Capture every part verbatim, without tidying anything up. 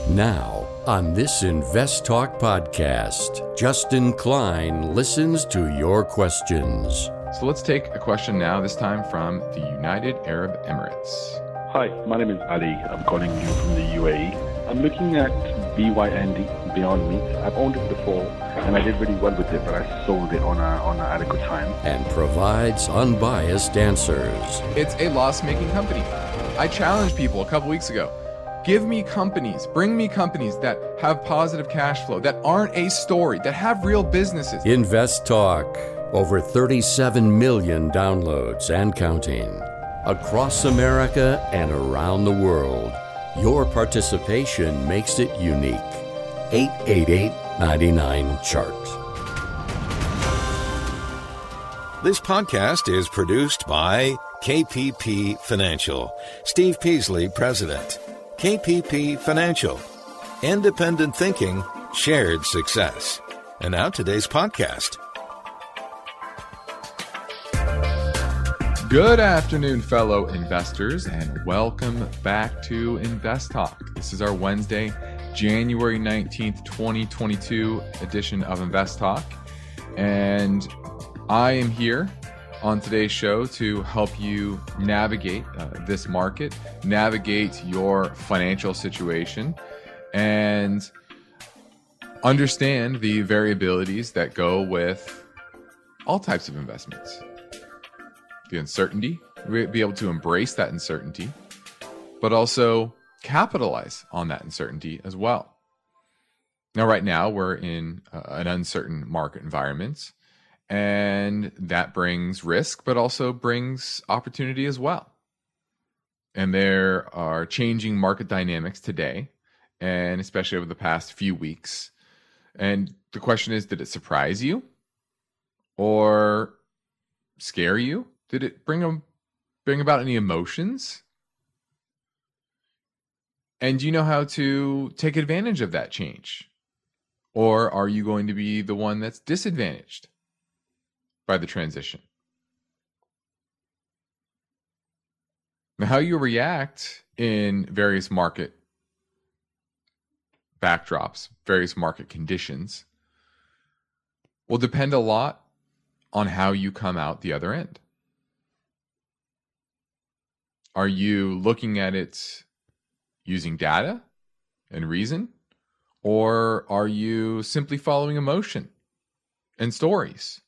Now, on this Invest Talk podcast, Justin Klein listens to your questions. So let's take a question now, this time from the United Arab Emirates. Hi, my name is Ali. I'm calling you from the U A E. I'm looking at B Y N D, Beyond Meat. I've owned it before, and I did really well with it, but I sold it on a on an adequate time. And provides unbiased answers. It's a loss-making company. I challenged people a couple weeks ago. Give me companies, bring me companies that have positive cash flow, that aren't a story, that have real businesses. Invest Talk. Over thirty-seven million downloads and counting. Across America and around the world. Your participation makes it unique. eight eight eight, nine nine, chart. This podcast is produced by K P P Financial. Steve Peasley, President. K P P Financial. Independent thinking, shared success. And now today's podcast. Good afternoon, fellow investors, and welcome back to Invest Talk. This is our Wednesday, January nineteenth, twenty twenty-two edition of Invest Talk. And I am here on today's show to help you navigate uh, this market, navigate your financial situation, and understand the variabilities that go with all types of investments. The uncertainty, be able to embrace that uncertainty, but also capitalize on that uncertainty as well. Now, right now, we're in uh, an uncertain market environment, and that brings risk, but also brings opportunity as well. And there are changing market dynamics today, and especially over the past few weeks. And the question is, did it surprise you or scare you? Did it bring them, bring about any emotions? And do you know how to take advantage of that change? Or are you going to be the one that's disadvantaged by the transition? Now, how you react in various market backdrops, various market conditions, will depend a lot on how you come out the other end. Are you looking at it using data and reason? Or are you simply following emotion and stories?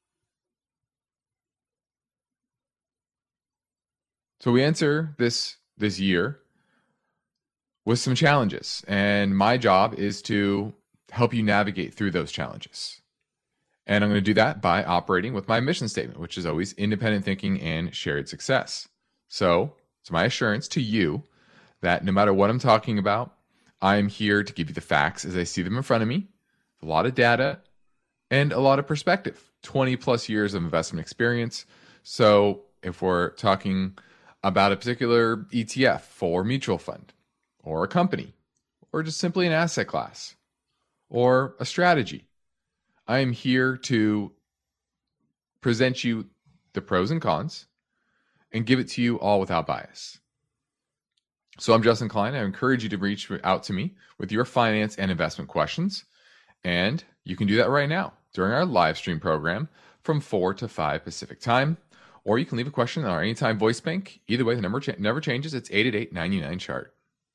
So we enter this, this year with some challenges. And my job is to help you navigate through those challenges. And I'm going to do that by operating with my mission statement, which is always independent thinking and shared success. So it's my assurance to you that no matter what I'm talking about, I am here to give you the facts as I see them in front of me, a lot of data, and a lot of perspective. twenty plus years of investment experience. So if we're talking about a particular E T F or mutual fund, or a company, or just simply an asset class, or a strategy, I am here to present you the pros and cons, and give it to you all without bias. So I'm Justin Klein. I encourage you to reach out to me with your finance and investment questions. And you can do that right now during our live stream program from four to five Pacific time. Or you can leave a question on our Anytime Voice Bank. Either way, the number cha- never changes. It's eight eight eight, nine nine, chart.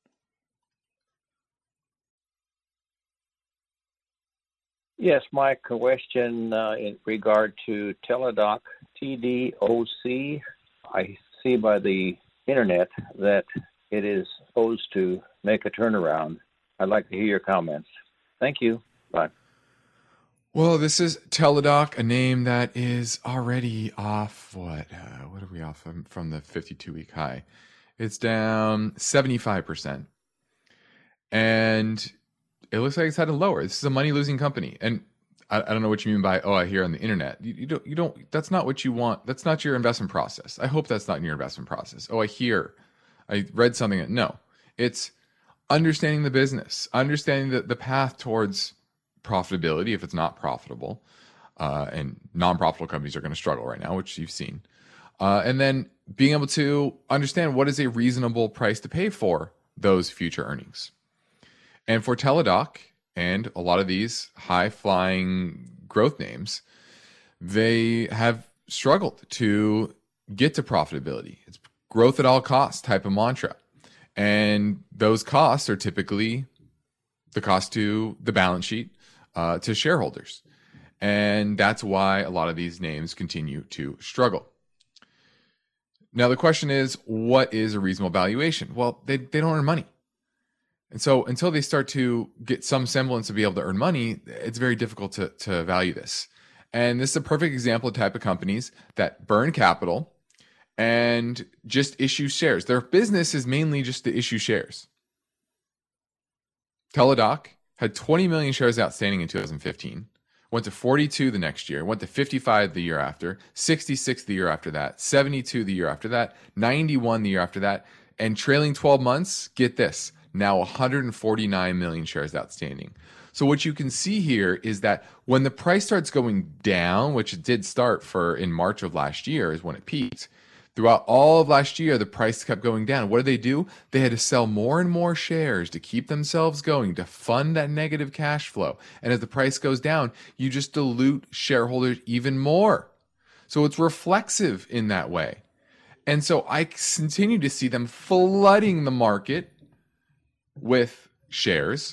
Yes, my question uh, in regard to Teladoc, T D O C. I see by the internet that it is supposed to make a turnaround. I'd like to hear your comments. Thank you. Bye. Well, this is Teladoc, a name that is already off, what? Uh, what are we off from, from the fifty-two week high? It's down seventy-five percent. And it looks like it's headed lower. This is a money-losing company. And I, I don't know what you mean by, oh, I hear on the internet. You, you don't, you don't, that's not what you want. That's not your investment process. I hope that's not in your investment process. Oh, I hear, I read something. No, it's understanding the business, understanding the, the path towards profitability if it's not profitable. Uh, and non-profitable companies are going to struggle right now, which you've seen. Uh, and then being able to understand what is a reasonable price to pay for those future earnings. And for Teladoc and a lot of these high-flying growth names, they have struggled to get to profitability. It's growth at all costs type of mantra. And those costs are typically the cost to the balance sheet, uh, to shareholders. And that's why a lot of these names continue to struggle. Now, the question is, what is a reasonable valuation? Well, they, they don't earn money. And so until they start to get some semblance of be able to earn money, it's very difficult to, to value this. And this is a perfect example of type of companies that burn capital and just issue shares. Their business is mainly just to issue shares. Teladoc had twenty million shares outstanding in two thousand fifteen, went to forty-two the next year, went to fifty-five the year after, sixty-six the year after that, seventy-two the year after that, ninety-one the year after that, and trailing twelve months, get this, now one hundred forty-nine million shares outstanding. So what you can see here is that when the price starts going down, which it did start for in March of last year is when it peaked, throughout all of last year, the price kept going down. What did they do? They had to sell more and more shares to keep themselves going, to fund that negative cash flow. And as the price goes down, you just dilute shareholders even more. So it's reflexive in that way. And so I continue to see them flooding the market with shares.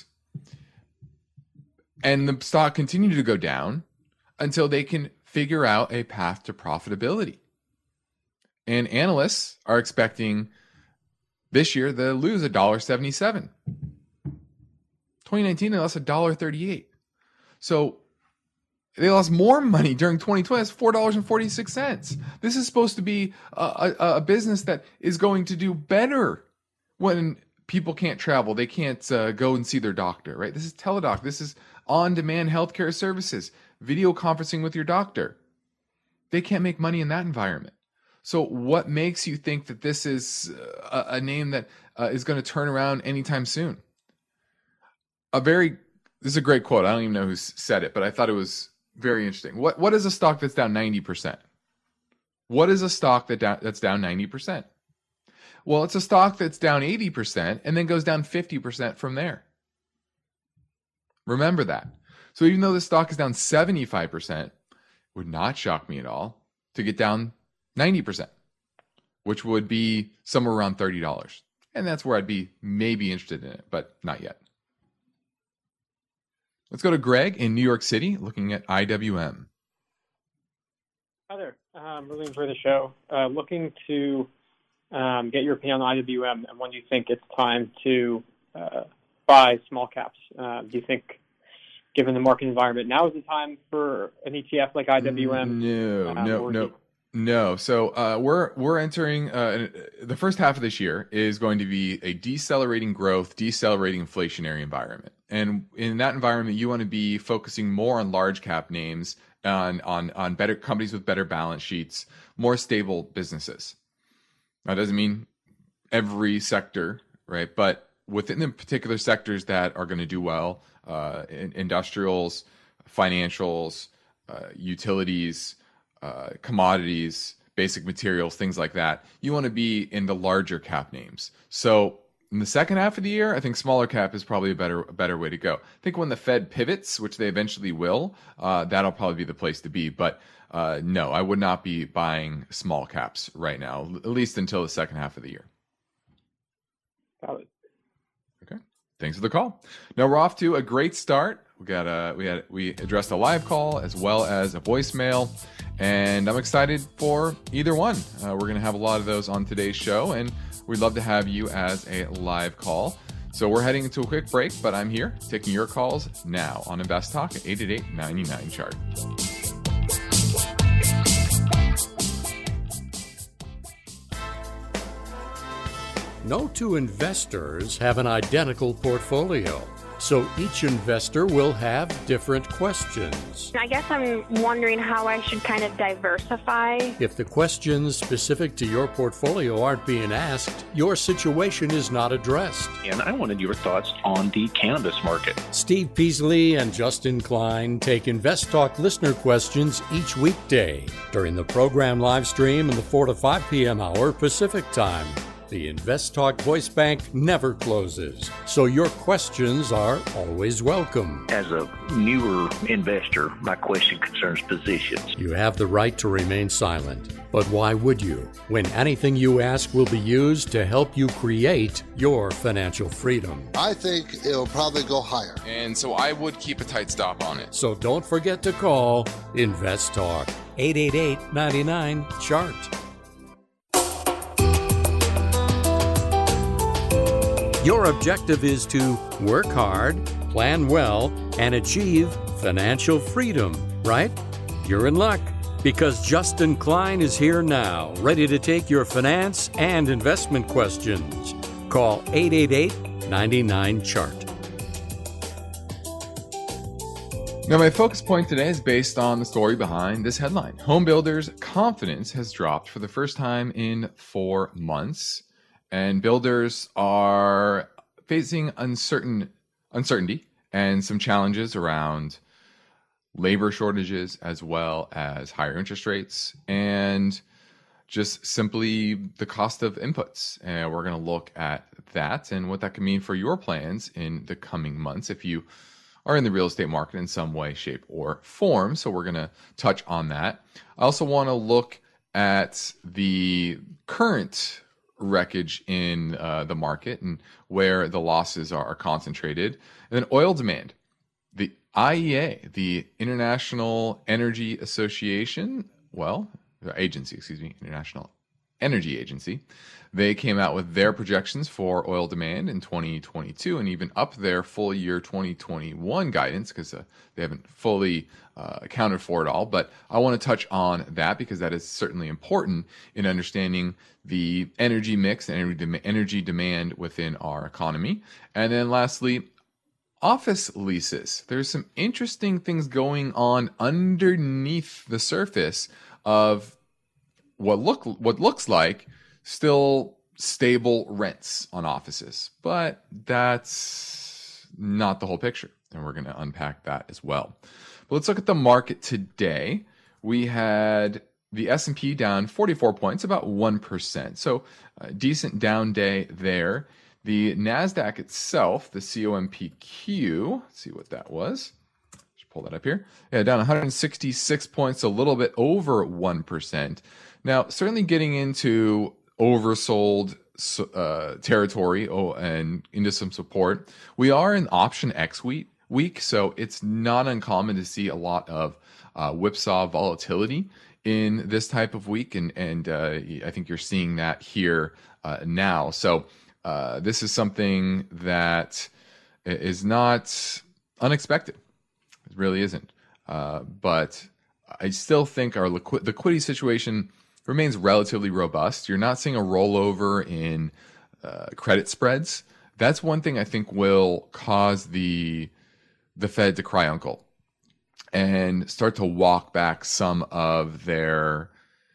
And the stock continued to go down until they can figure out a path to profitability. And analysts are expecting this year they'll lose one dollar seventy-seven. twenty nineteen, they lost one dollar thirty-eight. So they lost more money during twenty twenty. That's four dollars and forty-six cents. This is supposed to be a, a, a business that is going to do better when people can't travel. They can't uh, go and see their doctor, right? This is Teladoc. This is on-demand healthcare services, video conferencing with your doctor. They can't make money in that environment. So what makes you think that this is a, a name that uh, is going to turn around anytime soon? A very, this is a great quote. I don't even know who said it, but I thought it was very interesting. What What is a stock that's down ninety percent? What is a stock that down, that's down ninety percent? Well, it's a stock that's down eighty percent and then goes down fifty percent from there. Remember that. So even though the stock is down seventy-five percent, would not shock me at all to get down ninety percent, which would be somewhere around thirty dollars. And that's where I'd be maybe interested in it, but not yet. Let's go to Greg in New York City looking at I W M. Hi there. Um, looking for the show. Uh, looking to um, get your opinion on I W M and when do you think it's time to uh, buy small caps? Uh, do you think, given the market environment, now is the time for an E T F like I W M? No, um, no, no. No, so uh, we're we're entering uh, the first half of this year is going to be a decelerating growth, decelerating inflationary environment, and in that environment, you want to be focusing more on large cap names, on on on better companies with better balance sheets, more stable businesses. That doesn't mean every sector, right? But within the particular sectors that are going to do well, uh, in, industrials, financials, uh, utilities. Uh, commodities, basic materials, things like that. You want to be in the larger cap names. So in the second half of the year, I think smaller cap is probably a better a better way to go. I think when the Fed pivots, which they eventually will, uh, that'll probably be the place to be. But uh, no, I would not be buying small caps right now, at least until the second half of the year. Got it. Okay. Thanks for the call. Now we're off to a great start. We got a, we had we addressed a live call as well as a voicemail, and I'm excited for either one. Uh, we're going to have a lot of those on today's show, and we'd love to have you as a live call. So we're heading into a quick break, but I'm here taking your calls now on Invest Talk at eight eight eight, nine nine, chart. No two investors have an identical portfolio, so each investor will have different questions. I guess I'm wondering how I should kind of diversify. If the questions specific to your portfolio aren't being asked, your situation is not addressed. And I wanted your thoughts on the cannabis market. Steve Peasley and Justin Klein take Invest Talk listener questions each weekday during the program live stream in the four to five p.m. hour Pacific time. The InvestTalk Voice Bank never closes, so your questions are always welcome. As a newer investor, my question concerns positions. You have the right to remain silent, but why would you, when anything you ask will be used to help you create your financial freedom? I think it'll probably go higher. And so I would keep a tight stop on it. So don't forget to call InvestTalk, eight eight eight, nine nine, C H A R T. Your objective is to work hard, plan well, and achieve financial freedom, right? You're in luck, because Justin Klein is here now, ready to take your finance and investment questions. Call eight eight eight, nine nine, C H A R T. Now, my focus point today is based on the story behind this headline. Home builders' confidence has dropped for the first time in four months. And builders are facing uncertain uncertainty and some challenges around labor shortages, as well as higher interest rates, and just simply the cost of inputs. And we're going to look at that and what that can mean for your plans in the coming months if you are in the real estate market in some way, shape, or form. So we're going to touch on that. I also want to look at the current wreckage in uh, the market and where the losses are, are concentrated. And then oil demand. The I E A, the International Energy Association, well, the agency, excuse me, International Energy Agency, they came out with their projections for oil demand in twenty twenty-two and even up their full year twenty twenty-one guidance because uh, they haven't fully uh, accounted for it all. But I want to touch on that because that is certainly important in understanding the energy mix and energy demand within our economy. And then lastly, office leases. There's some interesting things going on underneath the surface of what look what looks like still stable rents on offices, but that's not the whole picture, and we're going to unpack that as well. But let's look at the market today. We had the S and P down forty-four points, about one percent, so a decent down day there. The NASDAQ itself, the C O M P Q, let's see what that was. Just pull that up here. Yeah, down one hundred sixty-six points, a little bit over one percent. Now, certainly getting into oversold uh, territory oh, and into some support. We are in option X week, week, so it's not uncommon to see a lot of uh, whipsaw volatility in this type of week, and, and uh, I think you're seeing that here uh, now. So uh, this is something that is not unexpected. It really isn't. Uh, but I still think our liqu- liquidity situation remains relatively robust. You're not seeing a rollover in uh, credit spreads. That's one thing I think will cause the the Fed to cry uncle and start to walk back some of their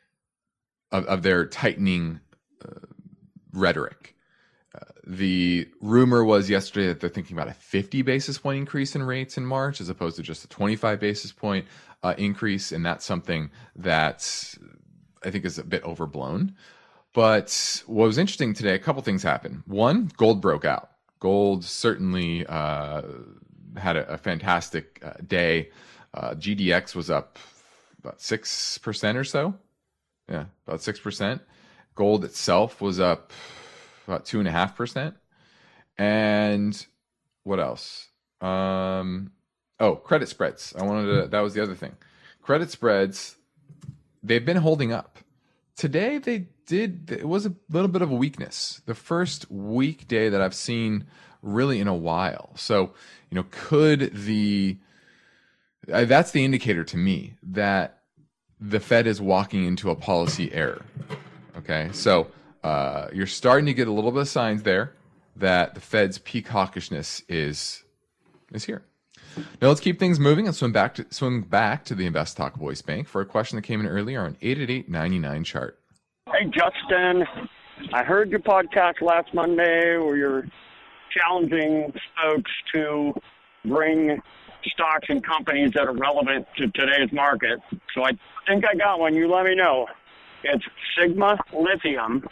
of, of their tightening uh, rhetoric. Uh, the rumor was yesterday that they're thinking about a fifty basis point increase in rates in March as opposed to just a twenty-five basis point uh, increase, and that's something that I think is a bit overblown. But what was interesting today, a couple things happened. One, gold broke out. Gold certainly uh, had a, a fantastic uh, day. Uh, G D X was up about six percent or so. Yeah, about six percent. Gold itself was up about two point five percent. And what else? Um, oh, credit spreads. I wanted to, that was the other thing. Credit spreads, they've been holding up. Today, they did, it was a little bit of a weakness. The first weekday that I've seen really in a while. So, you know, could the, uh, that's the indicator to me that the Fed is walking into a policy error. Okay. So, uh, you're starting to get a little bit of signs there that the Fed's peak hawkishness is, is here. Now let's keep things moving and swim back to swim back to the InvestTalk Voice Bank for a question that came in earlier on eight eight eight, nine nine, C H A R T. Hey, Justin. I heard your podcast last Monday where you're challenging folks to bring stocks and companies that are relevant to today's market. So I think I got one. You let me know. It's Sigma Lithium,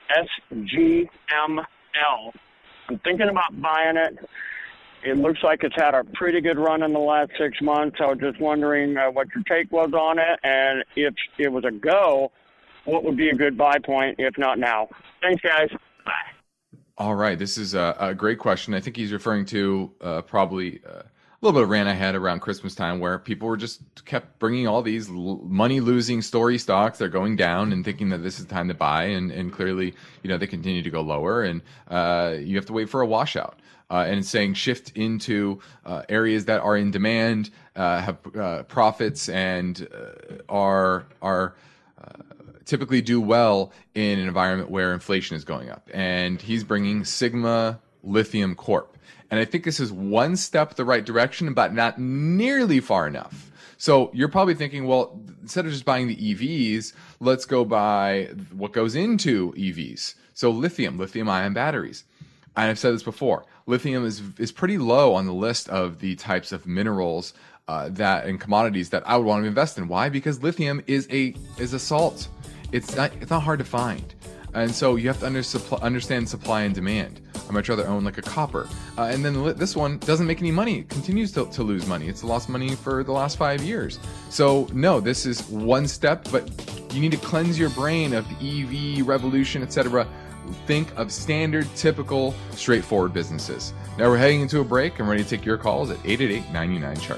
S G M L. I'm thinking about buying it. It looks like it's had a pretty good run in the last six months. I was just wondering uh, what your take was on it, and if it was a go, what would be a good buy point, if not now? Thanks, guys. Bye. All right. This is a, a great question. I think he's referring to uh, probably uh, a little bit of rant I had around Christmas time where people were just kept bringing all these l- money-losing story stocks. They're going down and thinking that this is the time to buy, and, and clearly, you know, they continue to go lower, and uh, you have to wait for a washout. Uh, and it's saying shift into uh, areas that are in demand, uh, have uh, profits, and uh, are are uh, typically do well in an environment where inflation is going up. And he's bringing Sigma Lithium Corp. And I think this is one step the right direction, but not nearly far enough. So you're probably thinking, well, instead of just buying the E Vs, let's go buy what goes into E Vs. So lithium, lithium-ion batteries. And I've said this before. Lithium is is pretty low on the list of the types of minerals uh, that and commodities that I would want to invest in. Why? Because lithium is a is a salt. It's not it's not hard to find, and so you have to under, supply, understand supply and demand. I'd much rather own like a copper, uh, and then the, this one doesn't make any money. It continues to, to lose money. It's lost money for the last five years. So no, this is one step, but you need to cleanse your brain of the E V revolution, et cetera. Think of standard, typical, straightforward businesses. Now we're heading into a break. I'm ready to take your calls at eight eight eight, nine nine, C H A R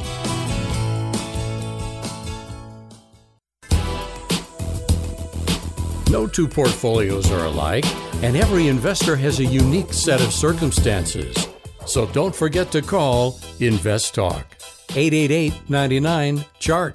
T. No two portfolios are alike, and every investor has a unique set of circumstances. So don't forget to call Invest Talk. eight eight eight, nine nine, C H A R T.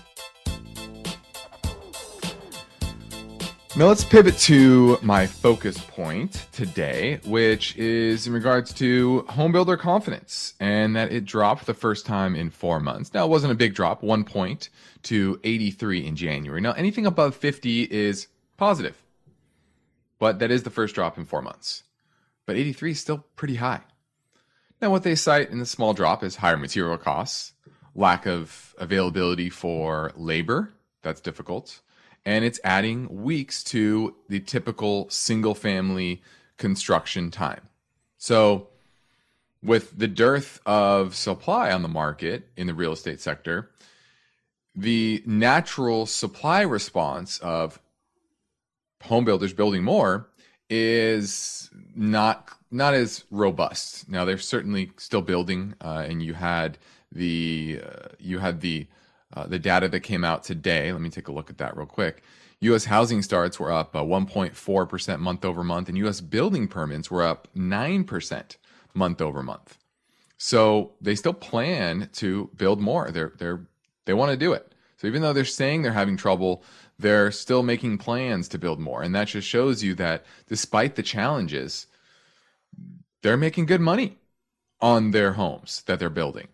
Now let's pivot to my focus point today, which is in regards to homebuilder confidence, and that it dropped the first time in four months. Now, it wasn't a big drop, one point to eighty-three in January. Now, anything above fifty is positive, but that is the first drop in four months. But eighty-three is still pretty high. Now, what they cite in the small drop is higher material costs, lack of availability for labor, that's difficult, and it's adding weeks to the typical single-family construction time. So with the dearth of supply on the market in the real estate sector, the natural supply response of home builders building more is not not as robust. Now, they're certainly still building, uh, and you had the uh, you had the Uh, the data that came out today. Let me take a look at that real quick. U S housing starts were up uh, one point four percent month over month, and U S building permits were up nine percent month over month. So they still plan to build more. They're they're they want to do it. So even though they're saying they're having trouble, they're still making plans to build more, and that just shows you that despite the challenges, they're making good money on their homes that they're building.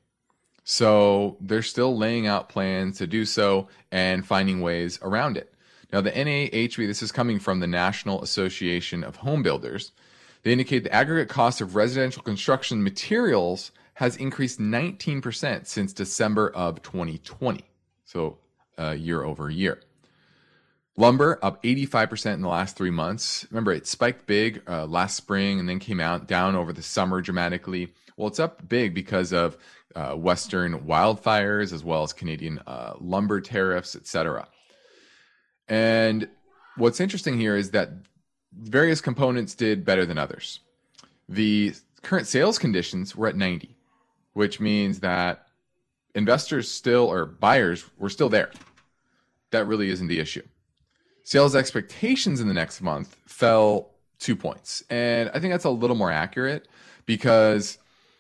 So they're still laying out plans to do so and finding ways around it. Now, the N A H B, this is coming from the National Association of Home Builders. They indicate the aggregate cost of residential construction materials has increased nineteen percent since December of twenty twenty. So uh, year over year. Lumber up eighty-five percent in the last three months. Remember, it spiked big uh, last spring and then came out down over the summer dramatically. Well, it's up big because of uh, Western wildfires as well as Canadian uh, lumber tariffs, et cetera. And what's interesting here is that various components did better than others. The current sales conditions were at ninety, which means that investors still, or buyers, were still there. That really isn't the issue. Sales expectations in the next month fell two points. And I think that's a little more accurate because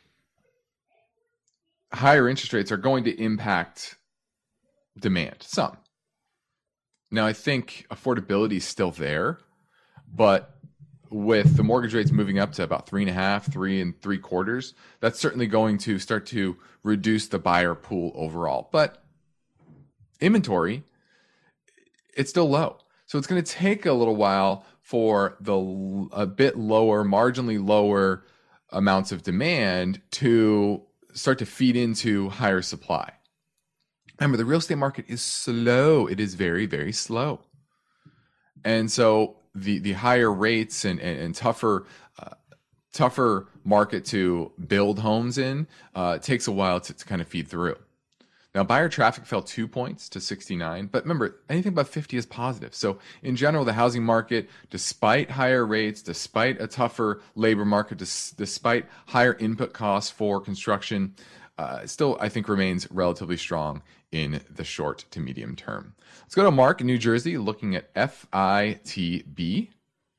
higher interest rates are going to impact demand some. Now, I think affordability is still there, but with the mortgage rates moving up to about three and a half, three and three quarters, that's certainly going to start to reduce the buyer pool overall. But inventory, it's still low. So it's going to take a little while for the a bit lower, marginally lower amounts of demand to start to feed into higher supply. Remember, the real estate market is slow. It is very, very slow. And so the the higher rates and and, and tougher uh, tougher market to build homes in uh, takes a while to, to kind of feed through. Now, buyer traffic fell two points to sixty-nine, but remember, anything above fifty is positive. So in general, the housing market, despite higher rates, despite a tougher labor market, dis- despite higher input costs for construction, uh, still, I think, remains relatively strong in the short to medium term. Let's go to Mark in New Jersey, looking at F I T B.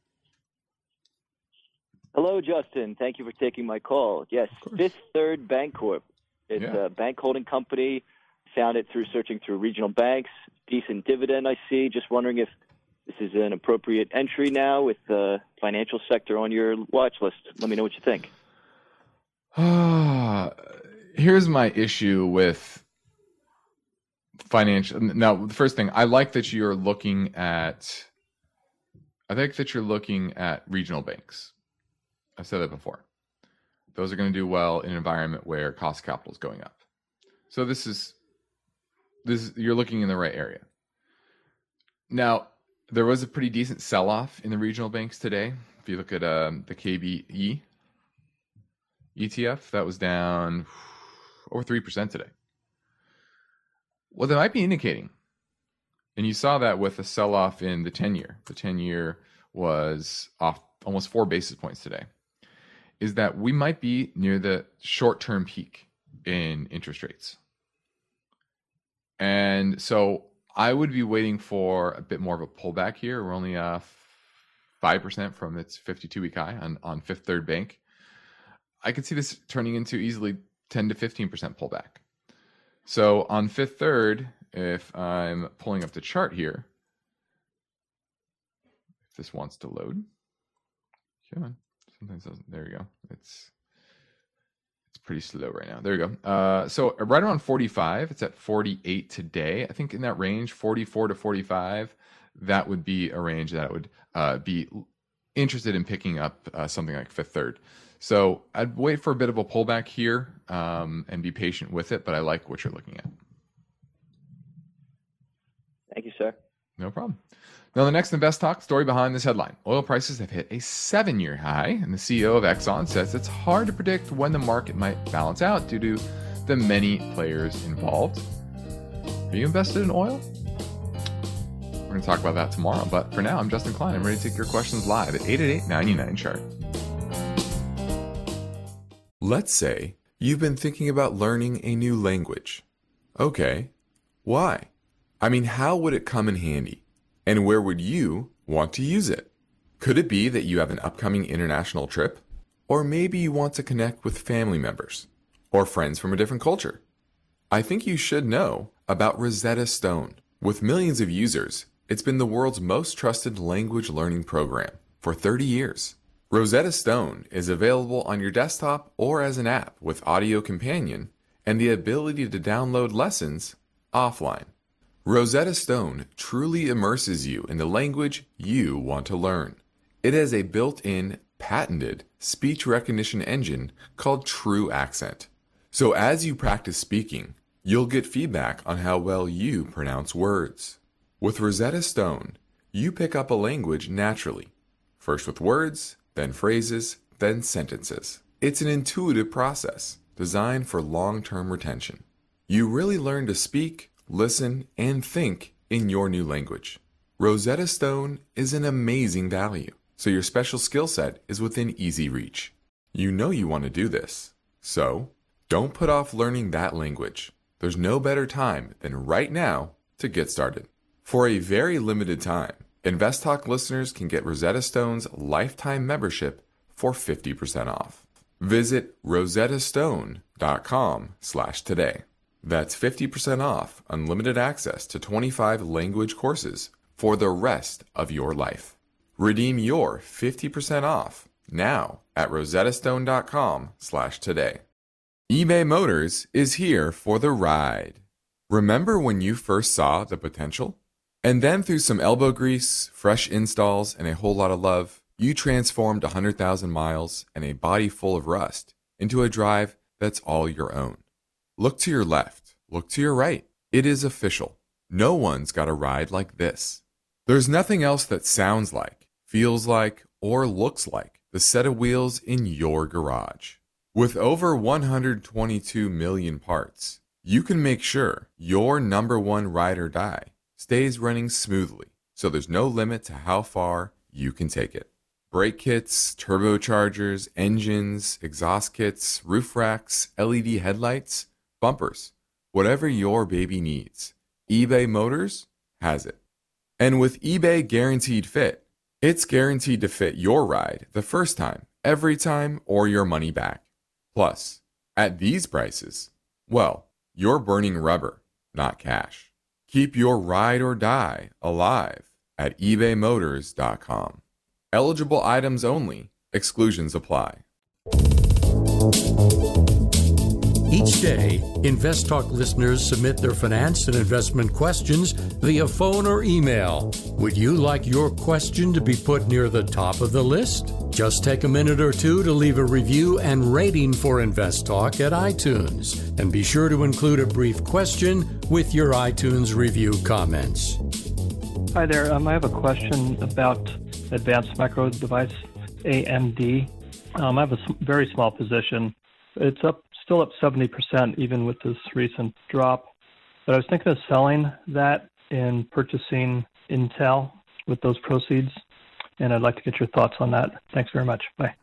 Hello, Justin. Thank you for taking my call. Yes, Fifth Third Bancorp. It's Yeah. a bank holding company. Found it through searching through regional banks. Decent dividend, I see. Just wondering if this is an appropriate entry now with the financial sector on your watch list. Let me know what you think. Here's my issue with financial. Now, the first thing, I like that you're looking at, I think that you're looking at regional banks. I've said that before. Those are going to do well in an environment where cost of capital is going up. So this is, this you're looking in the right area. Now, there was a pretty decent sell-off in the regional banks today. If you look at um, the K B E E T F, that was down over three percent today. What that might be indicating, and you saw that with a sell-off in the ten-year. The ten-year was off almost four basis points today, is that we might be near the short-term peak in interest rates. And so I would be waiting for a bit more of a pullback here. We're only uh, five percent from its fifty-two week high on, on Fifth Third Bank. I could see this turning into easily ten to fifteen percent pullback. So on Fifth Third, if I'm pulling up the chart here, if this wants to load, come on. Sometimes it doesn't. There you go. It's it's pretty slow right now. There you go. Uh, so right around forty-five. It's at forty-eight today. I think in that range, forty-four to forty-five, that would be a range that I would uh, be interested in picking up uh, something like Fifth Third. So I'd wait for a bit of a pullback here um, and be patient with it, but I like what you're looking at. Thank you, sir. No problem. Now, the next Invest Talk story behind this headline. Oil prices have hit a seven-year high, and the C E O of Exxon says it's hard to predict when the market might balance out due to the many players involved. Are you invested in oil? We're going to talk about that tomorrow, but for now, I'm Justin Klein. I'm ready to take your questions live at eight eight eight, nine nine, chart. Let's say you've been thinking about learning a new language. Okay, why? I mean, how would it come in handy? And where would you want to use it? Could it be that you have an upcoming international trip? Or maybe you want to connect with family members or friends from a different culture? I think you should know about Rosetta Stone. With millions of users, it's been the world's most trusted language learning program for thirty years. Rosetta Stone is available on your desktop or as an app with Audio Companion and the ability to download lessons offline. Rosetta Stone truly immerses you in the language you want to learn. It has a built-in, patented speech recognition engine called True Accent. So as you practice speaking, you'll get feedback on how well you pronounce words. With Rosetta Stone, you pick up a language naturally, first with words, then phrases, then sentences. It's an intuitive process designed for long-term retention. You really learn to speak, listen, and think in your new language. Rosetta Stone is an amazing value, so your special skill set is within easy reach. You know you want to do this, so don't put off learning that language. There's no better time than right now to get started. For a very limited time, InvestTalk listeners can get Rosetta Stone's lifetime membership for fifty percent off. Visit rosettastone.com slash today. That's fifty percent off unlimited access to twenty-five language courses for the rest of your life. Redeem your fifty percent off now at rosettastone.com slash today. eBay Motors is here for the ride. Remember when you first saw the potential? And then through some elbow grease, fresh installs, and a whole lot of love, you transformed one hundred thousand miles and a body full of rust into a drive that's all your own. Look to your left. Look to your right. It is official. No one's got a ride like this. There's nothing else that sounds like, feels like, or looks like the set of wheels in your garage. With over one hundred twenty-two million parts, you can make sure your number one ride or die stays running smoothly, so there's no limit to how far you can take it. Brake kits, turbochargers, engines, exhaust kits, roof racks, L E D headlights, bumpers, whatever your baby needs, eBay Motors has it. And with eBay Guaranteed Fit, it's guaranteed to fit your ride the first time, every time, or your money back. Plus, at these prices, well, you're burning rubber, not cash. Keep your ride or die alive at ebay motors dot com. Eligible items only. Exclusions apply. Each day, Invest Talk listeners submit their finance and investment questions via phone or email. Would you like your question to be put near the top of the list? Just take a minute or two to leave a review and rating for Invest Talk at iTunes. And be sure to include a brief question with your iTunes review comments. Hi there. Um, I have a question about Advanced Micro Device, A M D. Um, I have a very small position. It's up, still up seventy percent even with this recent drop. But I was thinking of selling that and purchasing Intel with those proceeds. And I'd like to get your thoughts on that. Thanks very much. Bye.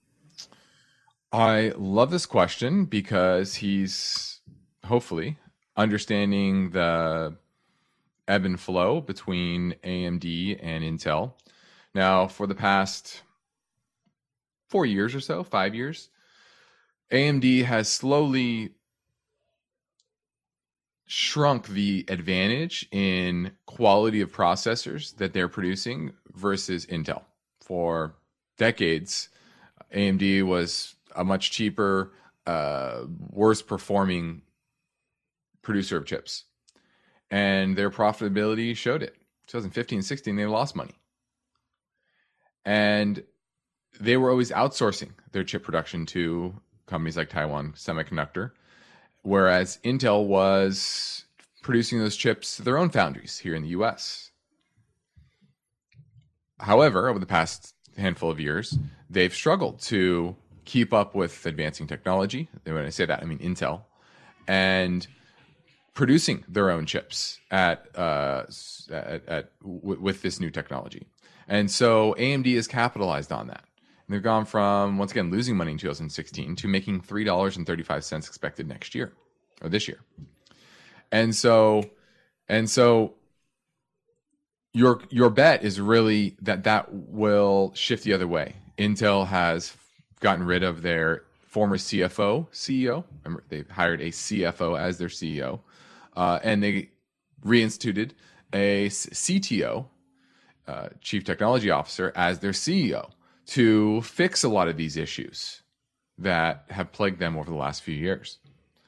I love this question because he's hopefully understanding the ebb and flow between A M D and Intel. Now, for the past four years or so, five years, A M D has slowly shrunk the advantage in quality of processors that they're producing versus Intel. For decades, A M D was a much cheaper, uh, worse performing producer of chips. And their profitability showed it. twenty fifteen sixteen, they lost money. And they were always outsourcing their chip production to companies like Taiwan Semiconductor, whereas Intel was producing those chips to their own foundries here in the U S. However, over the past handful of years, they've struggled to keep up with advancing technology. When I say that, I mean Intel, and producing their own chips at, uh, at, at w- with this new technology. And so A M D has capitalized on that. And they've gone from, once again, losing money in two thousand sixteen to making three dollars and thirty-five cents expected next year, or this year. And so, and so your your bet is really that that will shift the other way. Intel has gotten rid of their former C F O, C E O. Remember, they hired a C F O as their C E O. Uh, and they reinstituted a C T O, uh, Chief Technology Officer, as their C E O to fix a lot of these issues that have plagued them over the last few years.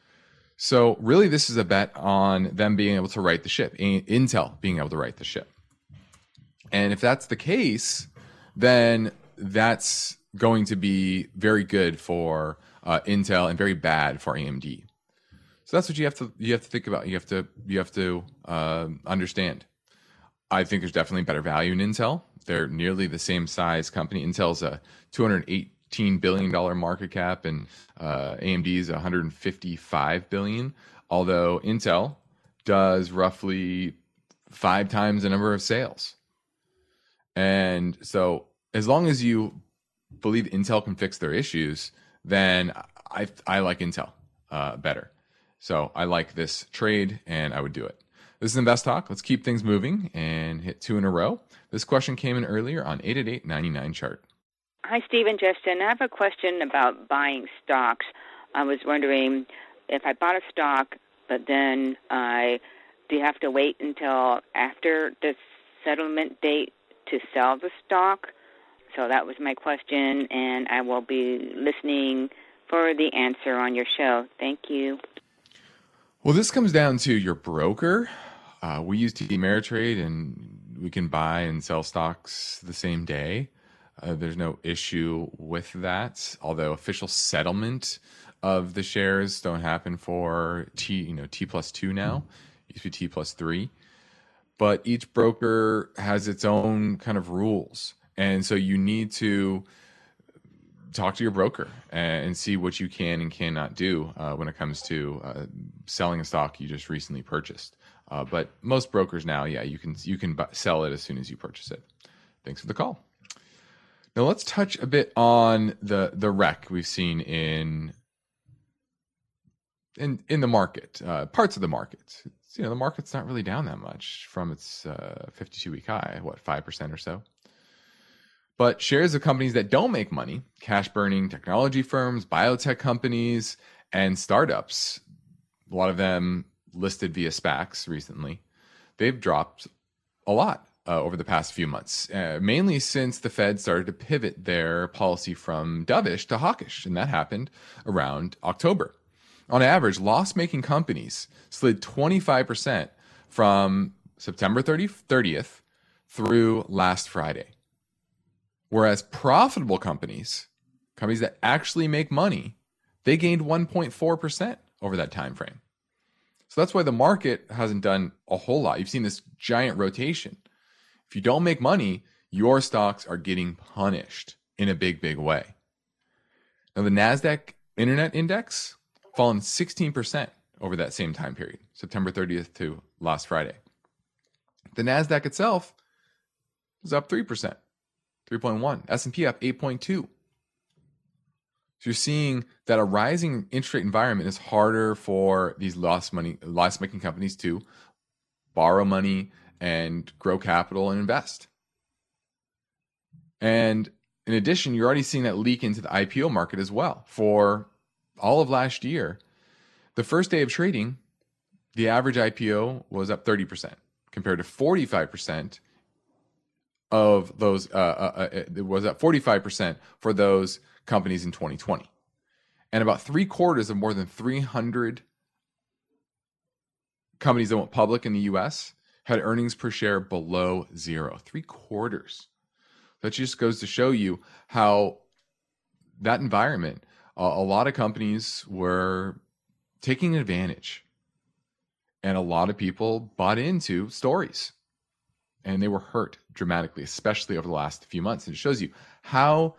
So really, this is a bet on them being able to right the ship, Intel being able to right the ship. And if that's the case, then that's going to be very good for uh, Intel and very bad for A M D. So that's what you have to you have to think about. You have to you have to uh, understand. I think there's definitely better value in Intel. They're nearly the same size company. Intel's a two hundred eighteen billion dollars market cap, and uh, A M D is one hundred fifty-five billion dollars. Although Intel does roughly five times the number of sales. And so, as long as you believe Intel can fix their issues, then I I like Intel uh, better. So I like this trade, and I would do it. This is Invest Talk. Let's keep things moving and hit two in a row. This question came in earlier on eight eight eight, nine nine chart. Hi, Steve and Justin. I have a question about buying stocks. I was wondering if I bought a stock, but then I do you have to wait until after the settlement date to sell the stock? So that was my question, and I will be listening for the answer on your show. Thank you. Well, this comes down to your broker. Uh, we use T D Ameritrade, and we can buy and sell stocks the same day. Uh, there's no issue with that, although official settlement of the shares don't happen for T, you know, T plus two now. It used to be T plus three. But each broker has its own kind of rules. And so you need to talk to your broker and see what you can and cannot do uh, when it comes to uh, selling a stock you just recently purchased. Uh, but most brokers now, yeah, you can you can buy, sell it as soon as you purchase it. Thanks for the call. Now let's touch a bit on the the wreck we've seen in in in the market, uh, parts of the market. It's, you know, the market's not really down that much from its uh, fifty-two week high, what, five percent or so. But shares of companies that don't make money, cash-burning technology firms, biotech companies, and startups, a lot of them listed via SPACs recently, they've dropped a lot uh, over the past few months, uh, mainly since the Fed started to pivot their policy from dovish to hawkish, and that happened around October. On average, loss-making companies slid twenty-five percent from September thirtieth through last Friday. Whereas profitable companies, companies that actually make money, they gained one point four percent over that time frame. So that's why the market hasn't done a whole lot. You've seen this giant rotation. If you don't make money, your stocks are getting punished in a big, big way. Now, the NASDAQ Internet Index fallen sixteen percent over that same time period, September thirtieth to last Friday. The NASDAQ itself was up three percent, three point one. S and P up eight point two. So you're seeing that a rising interest rate environment is harder for these loss money, loss-making companies to borrow money and grow capital and invest. And in addition, you're already seeing that leak into the I P O market as well. For all of last year, the first day of trading, the average I P O was up thirty percent compared to forty-five percent of those, uh, uh, it was up forty-five percent for those companies in twenty twenty. And about three quarters of more than three hundred companies that went public in the U S had earnings per share below zero. Three quarters. That just goes to show you how that environment, uh, a lot of companies were taking advantage. And a lot of people bought into stories. And they were hurt dramatically, especially over the last few months. And it shows you how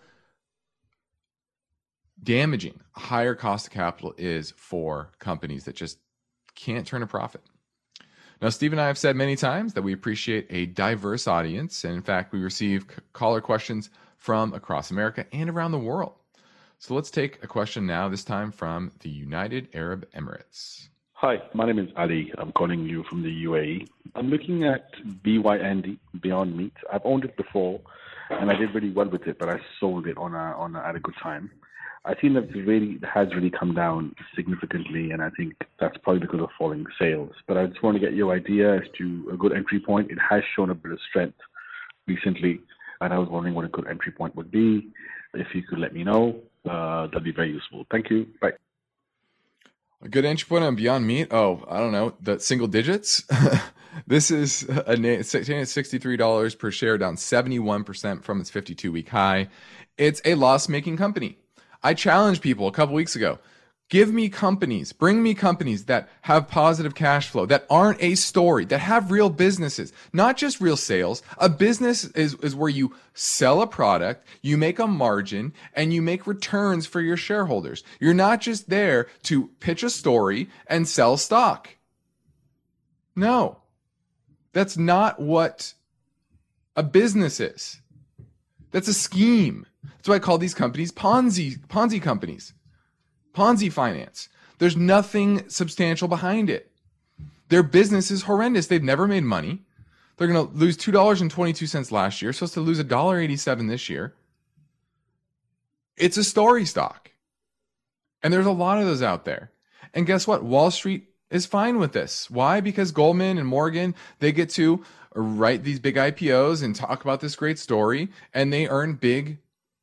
damaging a higher cost of capital is for companies that just can't turn a profit. Now, Steve and I have said many times that we appreciate a diverse audience. And in fact, we receive c- caller questions from across America and around the world. So let's take a question now, this time from the United Arab Emirates. Hi, my name is Ali. I'm calling you from the U A E. I'm looking at B Y N D, Beyond Meat. I've owned it before, and I did really well with it, but I sold it on a, on a, at a good time. I think that it really it has really come down significantly, and I think that's probably because of falling sales. But I just want to get your idea as to a good entry point. It has shown a bit of strength recently, and I was wondering what a good entry point would be. If you could let me know, uh, that'd be very useful. Thank you. Bye. A good entry point on Beyond Meat? Oh, I don't know, the single digits? This is a na- sixty-three dollars per share, down seventy-one percent from its fifty-two week high. It's a loss-making company. I challenged people a couple weeks ago. Give me companies, bring me companies that have positive cash flow, that aren't a story, that have real businesses, not just real sales. A business is, is where you sell a product, you make a margin, and you make returns for your shareholders. You're not just there to pitch a story and sell stock. No, that's not what a business is. That's a scheme. That's why I call these companies Ponzi, Ponzi companies. Ponzi finance. There's nothing substantial behind it. Their business is horrendous. They've never made money. They're going to lose two dollars and twenty-two cents last year, supposed to lose one dollar and eighty-seven cents this year. It's a story stock. And there's a lot of those out there. And guess what? Wall Street is fine with this. Why? Because Goldman and Morgan, they get to write these big I P Os and talk about this great story, and they earn big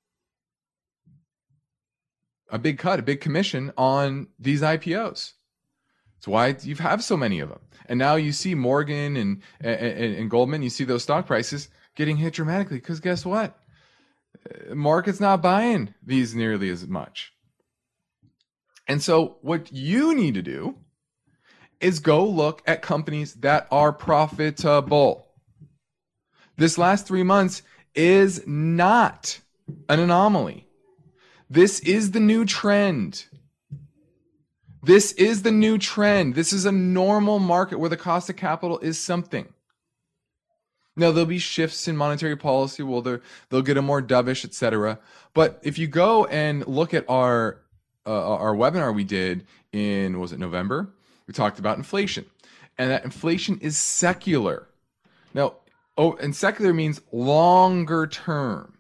a big cut, a big commission on these I P Os. That's why you have so many of them. And now you see Morgan and, and, and Goldman, you see those stock prices getting hit dramatically because guess what? Market's not buying these nearly as much. And so what you need to do is go look at companies that are profitable. This last three months, is not an anomaly. This is the new trend. This is the new trend. This is a normal market where the cost of capital is something. Now, there'll be shifts in monetary policy. Well, they'll get a more dovish, et cetera. But if you go and look at our uh, our webinar we did in, was it November? We talked about inflation. And that inflation is secular. Now, oh, and secular means longer term.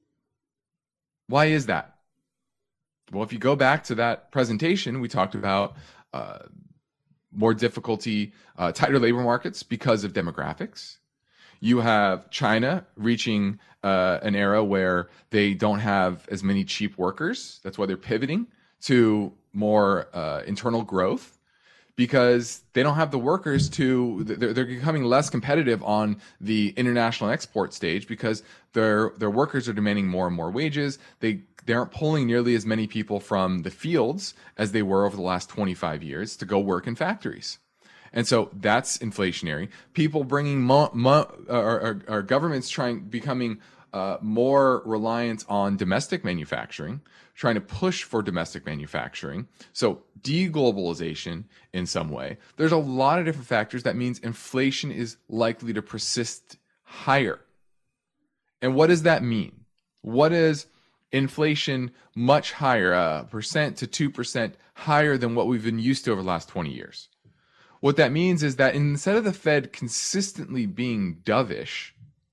Why is that? Well, if you go back to that presentation, we talked about uh, more difficulty, uh, tighter labor markets because of demographics. You have China reaching uh, an era where they don't have as many cheap workers. That's why they're pivoting to more uh, internal growth, because they don't have the workers to, they're, they're becoming less competitive on the international export stage because their their workers are demanding more and more wages. They they aren't pulling nearly as many people from the fields as they were over the last twenty-five years to go work in factories. And so that's inflationary. People bringing mo- mo- or, or, or governments trying becoming uh, more reliant on domestic manufacturing, trying to push for domestic manufacturing. So deglobalization in some way. There's a lot of different factors that means inflation is likely to persist higher. And what does that mean? What is inflation much higher, a uh, percent to two percent higher than what we've been used to over the last twenty years? What that means is that instead of the Fed consistently being dovish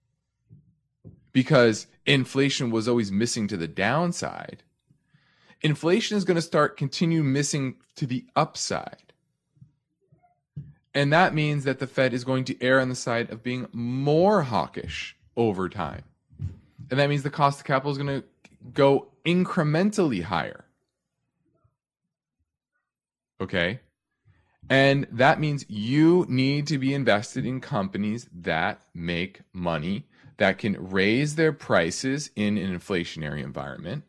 because inflation was always missing to the downside, inflation is going to start continue missing to the upside. And that means that the Fed is going to err on the side of being more hawkish over time. And that means the cost of capital is going to go incrementally higher. Okay? And that means you need to be invested in companies that make money, that can raise their prices in an inflationary environment,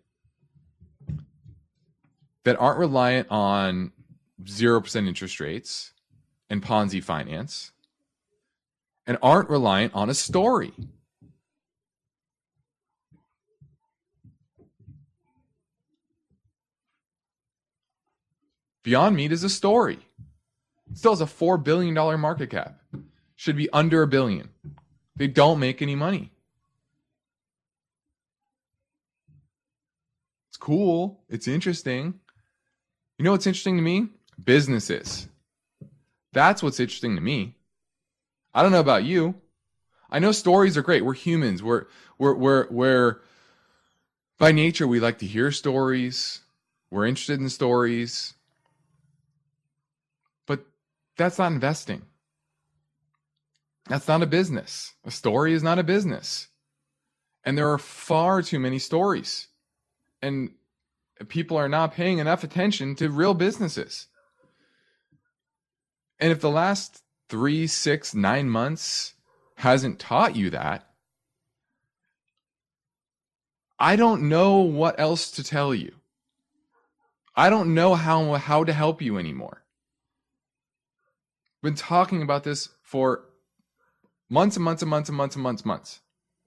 that aren't reliant on zero percent interest rates and Ponzi finance, and aren't reliant on a story. Beyond Meat is a story. It still has a four billion dollars market cap. Should be under a billion. They don't make any money. It's cool. It's interesting. You know what's interesting to me? Businesses. That's what's interesting to me. I don't know about you. I know stories are great. We're humans. We're we're we're we're by nature we like to hear stories. We're interested in stories. But that's not investing. That's not a business. A story is not a business. And there are far too many stories. And people are not paying enough attention to real businesses. And if the last three, six, nine months hasn't taught you that, I don't know what else to tell you. I don't know how, how to help you anymore. I've been talking about this for months and months and months and months and months and months.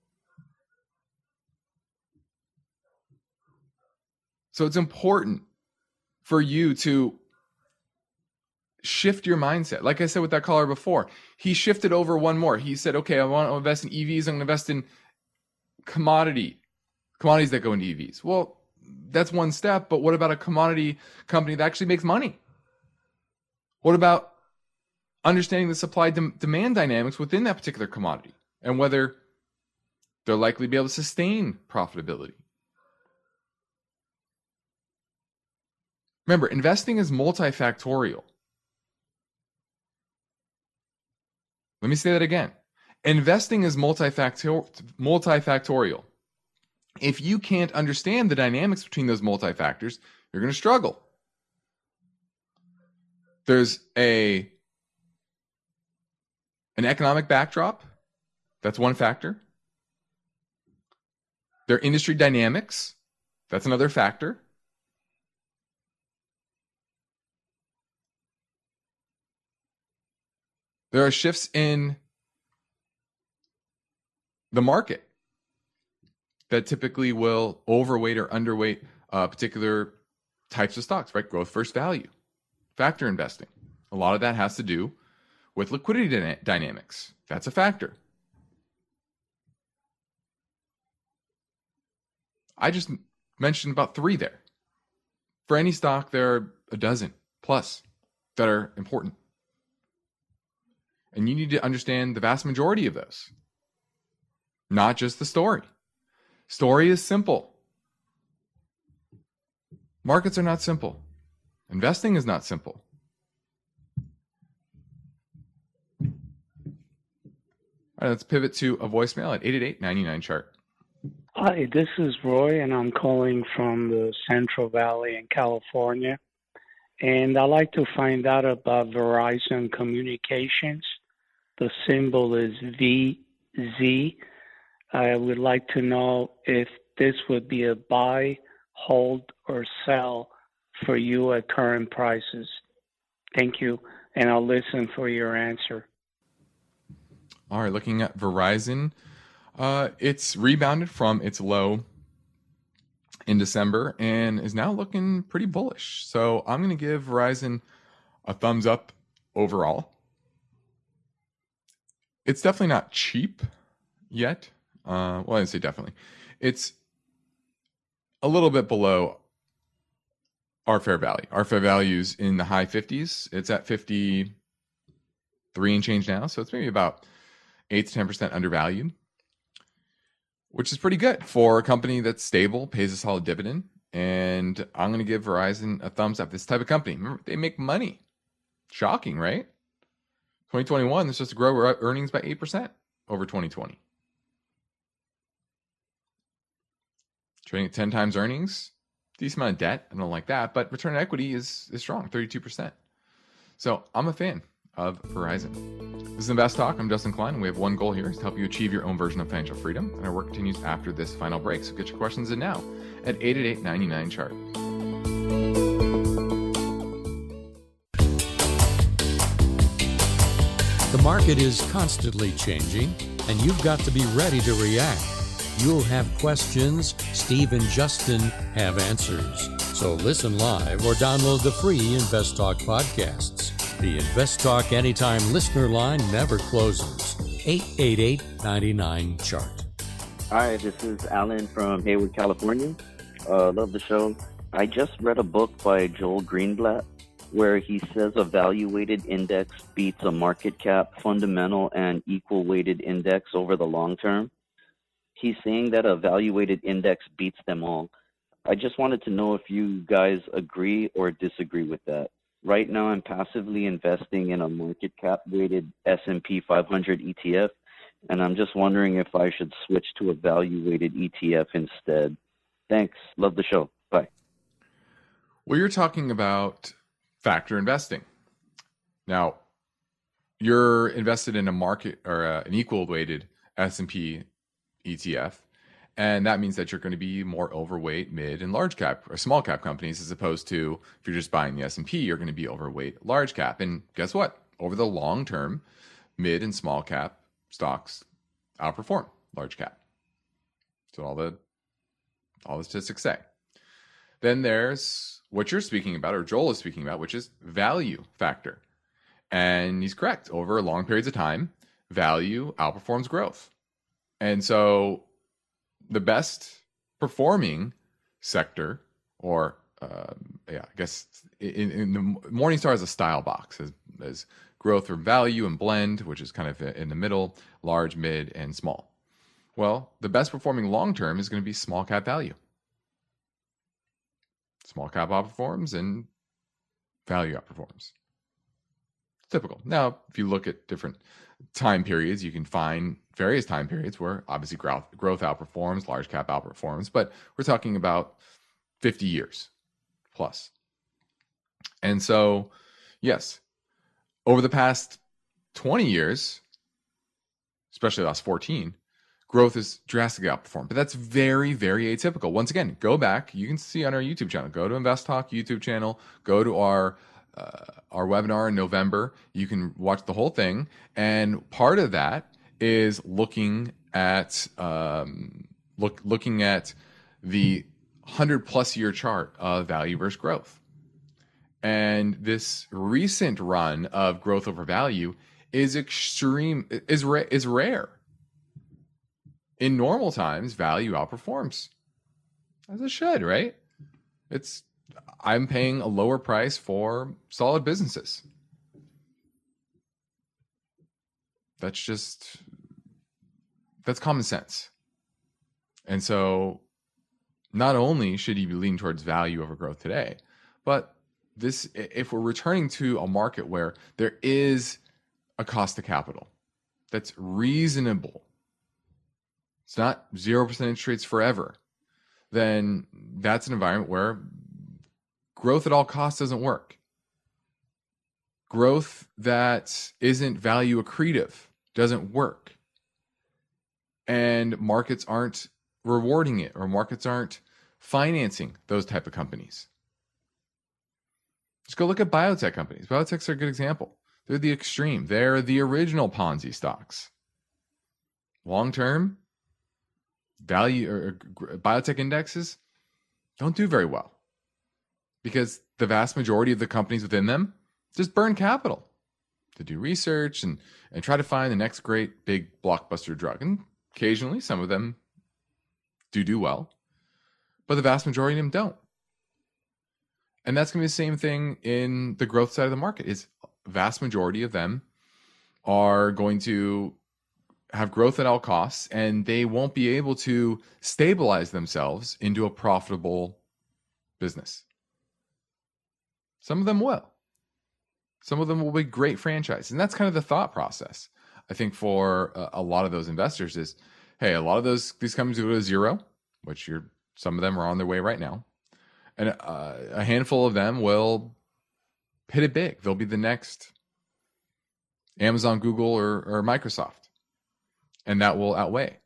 So it's important for you to shift your mindset. Like I said with that caller before, he shifted over one more. He said, okay, I want to invest in E Vs. I'm going to invest in commodity, commodities that go into E Vs. Well, that's one step, but what about a commodity company that actually makes money? What about understanding the supply de- demand dynamics within that particular commodity and whether they're likely to be able to sustain profitability? Remember, investing is multifactorial. Let me say that again. Investing is multifactor- multifactorial. If you can't understand the dynamics between those multifactors, you're going to struggle. There's a an economic backdrop. That's one factor. There are industry dynamics. That's another factor. There are shifts in the market. that typically will overweight or underweight uh, particular types of stocks, right? Growth versus value, factor investing. A lot of that has to do with liquidity dyna- dynamics. That's a factor. I just mentioned about three there. For any stock, there are a dozen plus that are important. And you need to understand the vast majority of those, not just the story. Story is simple. Markets are not simple. Investing is not simple. All right, let's pivot to a voicemail at eight eight eight, nine nine chart. Hi, this is Roy, and I'm calling from the Central Valley in California. And I'd like to find out about Verizon Communications. The symbol is V Z. I would like to know if this would be a buy, hold, or sell for you at current prices. Thank you, and I'll listen for your answer. All right, looking at Verizon, uh, it's rebounded from its low in December and is now looking pretty bullish. So I'm going to give Verizon a thumbs up overall. It's definitely not cheap yet. Uh, well, I didn't say definitely. It's a little bit below our fair value. Our fair value is in the high fifties. It's at fifty-three and change now. So it's maybe about eight to ten percent undervalued, which is pretty good for a company that's stable, pays a solid dividend. And I'm going to give Verizon a thumbs up. This type of company, remember, they make money. Shocking, right? twenty twenty-one, they're supposed to grow earnings by eight percent over twenty twenty. Trading at ten times earnings, decent amount of debt. I don't like that, but return on equity is, is strong, thirty-two percent. So I'm a fan of Verizon. This is Invest Talk. I'm Justin Klein, and we have one goal here is to help you achieve your own version of financial freedom. And our work continues after this final break. So get your questions in now at eight eight eight, nine nine chart. The market is constantly changing, and you've got to be ready to react. You'll have questions, Steve and Justin have answers. So listen live or download the free Invest Talk podcasts. The Invest Talk Anytime listener line never closes. eight eight eight, nine nine chart. Hi, this is Alan from Hayward, California. Uh, love the show. I just read a book by Joel Greenblatt where he says a value-weighted index beats a market cap, fundamental, and equal-weighted index over the long term. He's saying that a value-weighted index beats them all. I just wanted to know if you guys agree or disagree with that. Right now, I'm passively investing in a market cap-weighted S and P five hundred E T F, and I'm just wondering if I should switch to a value-weighted E T F instead. Thanks. Love the show. Bye. Well, you're talking about factor investing. Now, you're invested in a market or uh, an equal-weighted S and P E T F, and that means that you're going to be more overweight mid and large cap or small cap companies, as opposed to if you're just buying the S and P, you're going to be overweight large cap. And guess what? Over the long term, mid and small cap stocks outperform large cap. So all the all the statistics say. Then there's what you're speaking about, or Joel is speaking about, which is value factor. And he's correct. Over long periods of time, value outperforms growth. And so the best performing sector, or uh, yeah, I guess in, in the Morningstar is a style box as, as growth or value and blend, which is kind of in the middle, large, mid, and small. Well, the best performing long term is going to be small cap value. Small cap outperforms and value outperforms. Typical. Now, if you look at different time periods, you can find various time periods where obviously growth, growth outperforms, large cap outperforms, but we're talking about fifty years plus. And so, yes, over the past twenty years, especially the last fourteen, growth is drastically outperformed. But that's very, very atypical. Once again, go back. You can see on our YouTube channel. Go to Invest Talk YouTube channel. Go to our uh, our webinar in November. You can watch the whole thing. And part of that is looking at um, look looking at the hundred plus year chart of value versus growth. And this recent run of growth over value is extreme, is, ra- is rare. In normal times, value outperforms, as it should, right? It's, I'm paying a lower price for solid businesses. That's just, that's common sense. And so not only should you be leaning towards value over growth today, but this, if we're returning to a market where there is a cost of capital that's reasonable, it's not zero percent interest rates forever, then that's an environment where growth at all costs doesn't work. Growth that isn't value accretive doesn't work. And markets aren't rewarding it, or markets aren't financing those type of companies. Just go look at biotech companies. Biotechs are a good example. They're the extreme. They're the original Ponzi stocks. Long term, value or, or biotech indexes don't do very well because the vast majority of the companies within them just burn capital to do research and, and try to find the next great big blockbuster drug. And occasionally some of them do do well, but the vast majority of them don't. And that's going to be the same thing in the growth side of the market. Is vast majority of them are going to have growth at all costs, and they won't be able to stabilize themselves into a profitable business. Some of them will. Some of them will be great franchises. And that's kind of the thought process, I think, for a, a lot of those investors is, hey, a lot of those these companies go to zero, which you're some of them are on their way right now. And uh, a handful of them will hit it big. They'll be the next Amazon, Google, or, or Microsoft. And that will outweigh.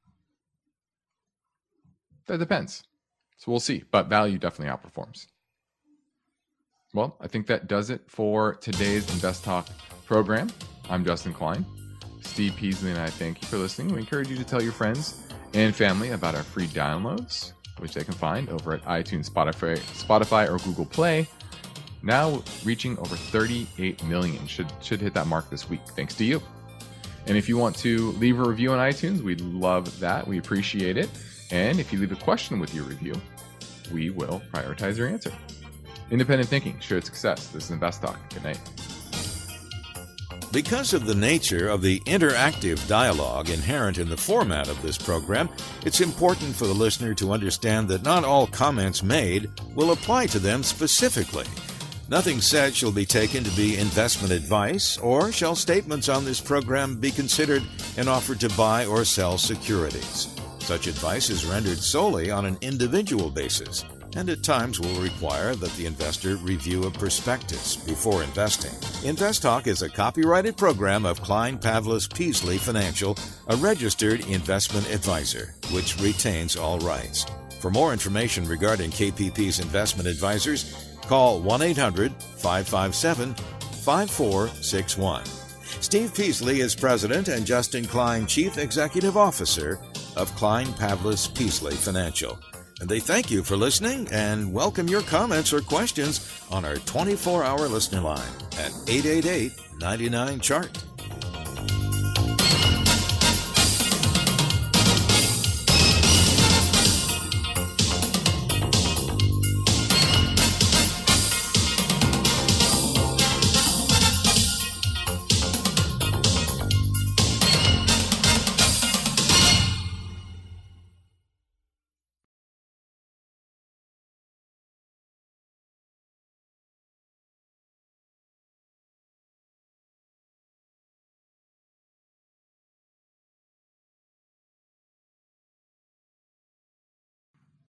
That depends. So we'll see. But value definitely outperforms. Well, I think that does it for today's Invest Talk program. I'm Justin Klein. Steve Peasley and I thank you for listening. We encourage you to tell your friends and family about our free downloads, which they can find over at iTunes, Spotify, Spotify, or Google Play. Now reaching over thirty-eight million. Should should hit that mark this week, thanks to you. And if you want to leave a review on iTunes, we'd love that. We appreciate it. And if you leave a question with your review, we will prioritize your answer. Independent thinking, shared success. This is Invest Talk. Good night. Because of the nature of the interactive dialogue inherent in the format of this program, it's important for the listener to understand that not all comments made will apply to them specifically. Nothing said shall be taken to be investment advice, or shall statements on this program be considered an offer to buy or sell securities. Such advice is rendered solely on an individual basis, and at times will require that the investor review a prospectus before investing. Invest Talk is a copyrighted program of Klein Pavlis Peasley Financial, a registered investment advisor, which retains all rights. For more information regarding K P P's investment advisors, call one eight hundred, five five seven, five four six one. Steve Peasley is President and Justin Klein Chief Executive Officer of Klein Pavlis Peasley Financial. And they thank you for listening and welcome your comments or questions on our twenty-four hour listener line at eight eight eight, nine nine, C H A R T.